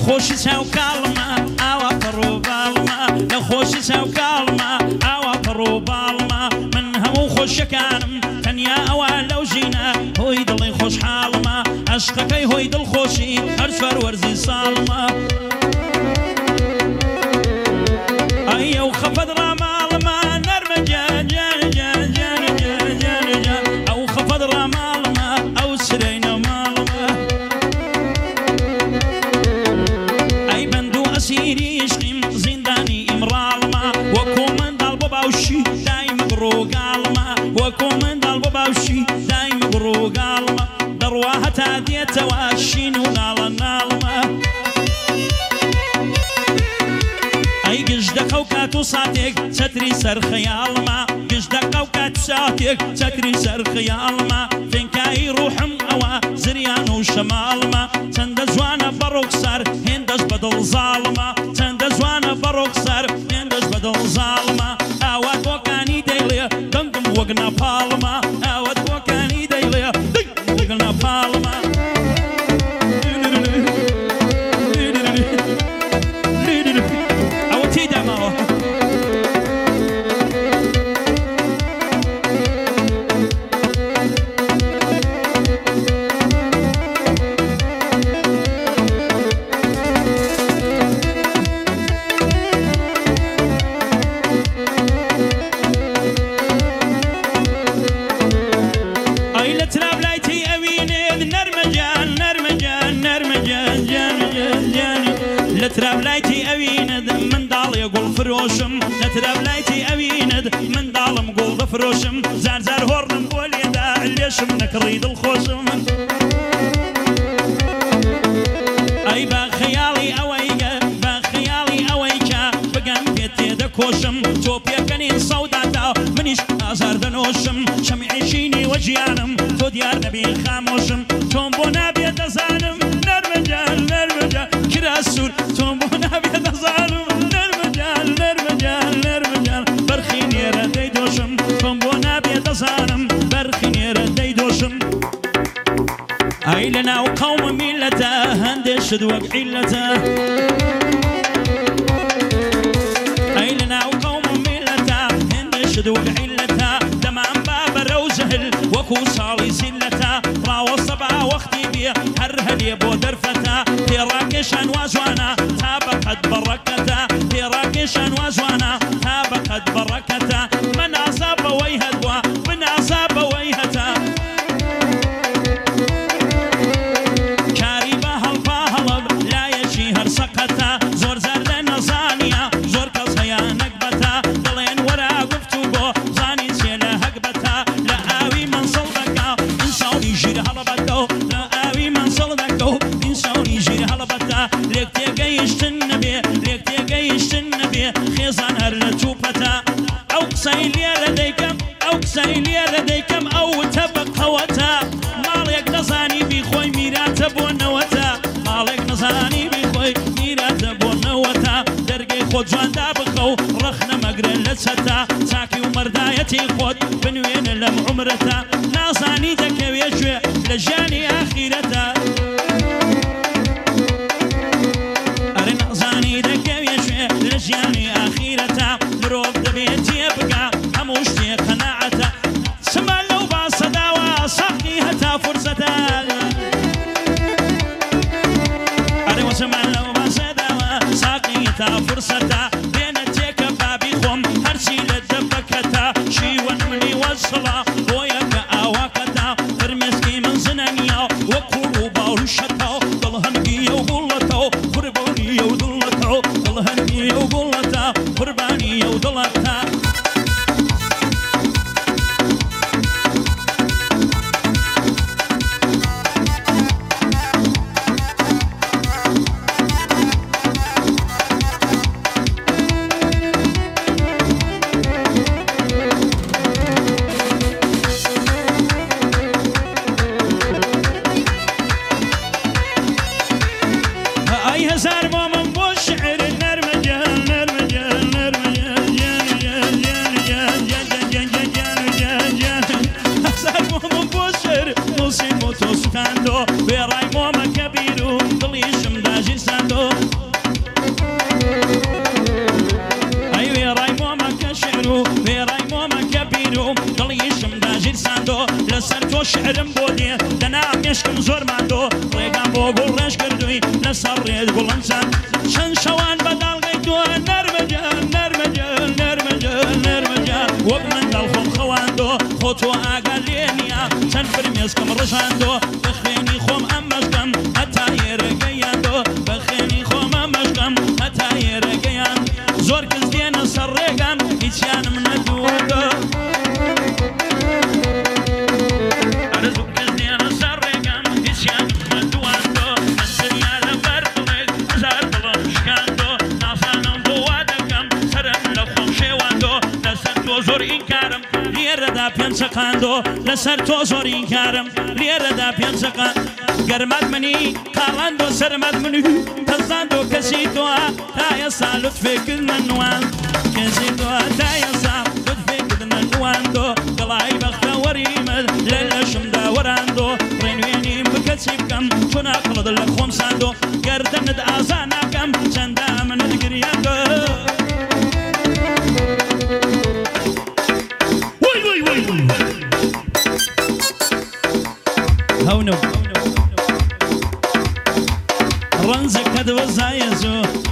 خۆشی چاو کاڵمە ئاوا پەڕۆ باڵمە لە خۆشی چاو کاڵمە ئاوا پەڕۆ باڵمە من هەموو خۆشیەکانم تەنیا ئەوە لەو ژینە هۆی دڵی خۆشحاڵمە عەشقەکەی هۆی دڵخۆشی هەر چوار وەرزی ساڵمە ئەیە و خەفەت ڕاماڵمە نەرمە جان جان جان جان جان جان جان ئەو خەفەت ڕاماڵمە ئەو سرەی نەماڵمە ئەی بەند و ئەسیری عشقیم زیندانی ئیمڕاڵمە وەکو منداڵ بۆ باوشی دایمە بڕۆگاڵمە وەکو منداڵ بۆ باوشی دایمە بڕۆگاڵمە دەڕوا هەتا دێتەوە شین و ناڵە ناڵمە ئەی گشتەکە و کات و ساتێک چەتری سەر خەیاڵمە گشتەکە و کات و ساتێک چەتری سەر خەیاڵمە فێنکایی ڕوحم ئەوە زریان و شەماڵمە چەندە جوانە بەڕوخسار هێندەش بەدڵ زاڵمە چەندە جوانە بەڕوخسار هێندەش بەدڵ زاڵمە ئاوات بۆکانی دەیڵێ دەنگم وەک نەپاڵمە ئاوات بۆکانی دەیڵێ دەنگم وەک نەپاڵمە ئەوە تێی داماوە لە ترابلایتی ئەوینت منداڵێ گوڵ فرۆشم لە ترابلایتی ئەوینت منداڵم گوڵ دەفرۆشم زار زار هۆڕم بۆ لێدا لێشم نەکڕی دڵخۆشم ئەی با خەیاڵی ئەوەیگە با خەیاڵی ئەوەیکە بگەم پێت تێدەکۆشم تۆ پێکەنین سەوداتا منیش ئازار دەنۆشم شەمعیشینی وەجیانم تۆ دیار نەبی خامۆشم تۆم بۆ نابێت دەزانم نەرمەجان نەرمەجان کراسوور تۆم بۆ نابێت دەزانم نەرمەجان نەرمەجان نەرمەجان بەرخی نێرە دەیدۆشم تۆم بۆ نابێت دەزانم بەرخی نێرە دەیدۆشم ئەی لەناو قەومە میلەتە هەندێشت وەک عیلەتە ئەی لەناو قەومە میلەتە هەندێشت وەک عیلەتە دەمان با بەرەو جەهل وەکو ساڵی زیلەتە ڕاوەستە با وەختی بێ هەر هەلێ بۆ دەرفەتە پێڕاکێشان وازوانە تا بەقەد بەڕەکەتە پێڕاکێشان وازوانە تا بەقەد بەڕەکەتە منازا بەوەی هەدووە بنازا بەوەی هەتە کاری بە هەڵپا هەڵب لایەکی هەر سەقەتە زۆر زار لە نەزانیە زۆر کەس هەیە نەکبەتە دڵێن وەرا گفتو بۆ زانی چێ لە هەکبەتە لە ئاوی منسڵ دەکا ئینسانی ژیر هەڵەبەتە لە ئاوی منسڵ دەکە و ئینسانی ژیر هەڵەبەتە لێک تێگەیشتن نەبێ لێک تێگەیشتن نەبێ خێزان هەر لە چووپەتە ئەو قسەی لێرە دەیکەم ئەو قسەی لێرە دەیکەم ئەو وتە بەقەوەتە ماڵێک نەزانی بیخۆی میراتە بۆ نەوەتە ماڵێک نەزانی بیخۆی میراتە بۆ نەوەتە دەرگەی خۆت جواندا بخە و ڕەخ نەمەگرە لە چەتە چاکی و مەردایەتی خۆت بنوێنە لەم عومرەتە نازانی دەکەوێ گوێ لە ژیانی ئاخیرەتە ئەرێ نازانی دەکەوێ گوێ لە ژیانی ئاخیرەتە مرۆڤ دەبێت تێبگا هەموو شتێ قەناعەتە سمان لەو باسەداوە ساقی هەتا فرسەتە ئەرێ وەسمان لەو باسەداوە ساقی هەتا فرسەتە بێنە تێکە بابی خۆم هەرچی لە دەبەکەتە شیوەن منی وەسڵە بۆیە کە ئاواکەتە فرمێسکی من زنەنیە وەکو ڕوو باوشەتە دڵ هەنگیە و گوڵەتە و قوربانیە و دڵەتە و دڵ هەنگیە و گوڵەتە قوربانیە و دڵەتە بیرو دڵیشم داژیر ساندۆ ئەی وێڕای مۆمەکە شعر و وێڕای مۆمەکە بیر و دڵیشم داژیر ساندۆ لەسەر تۆ شعرم بۆ دێ دەنا مێشکم زۆر ماندۆ ڕێگام بۆ گوڵ ڕێژ کردووی لەسەر ڕێز گوڵم چەند چەند شەوان بەداڵگەی تۆ نەرمەجان نەرمەجان نەرمەجان نەرمەجان وەک منداڵ خۆم خەواندۆ خۆ تۆ ئاگا لێ نییە چەند فرمێسکم ڕژاندۆ بە خوێنی خۆم ئەم مەشکەم هەتا ئێرەگەیاندۆ بە خوێنی خۆم ئەم مەشکەم هەتا ئێرەگەیان زۆر کەس دێنە سەر ڕێگام هیچیانم نەدووەدۆ ئەرزوو کەس دێنە سەر ڕێگام هیچیانم نەدووەدۆ ئەسریا لەبەر بڵێک هەزار دڵم شکاندۆ ناسانم بۆ وا دەکەم سەرم لە خۆم شێواندۆ لەسەر تۆ زۆر ئینکارم لێرەدا پێم چەقاندۆ لەسەر تۆ زۆر ئینکارم لێرەدا پێم چەقاند گەرمات منی قاڵاندۆ سەرمات منی پەزاندۆ کەسی تۆ تا ئێستا لوتفێکردنە نوان کەسی تۆ تا ئێستا لوتفێکردنە نواندۆ گەڵای بەختەوەریمت لە لەشمدا وەراندۆ ڕێنوێنیم بکە چی بکەم چۆ ناقڵت لە خۆم ساندۆ گەردەنت ئازا ناکەم چەندە منت گریاندۆ هەونە ڕەنجەکەت وەزایە زۆ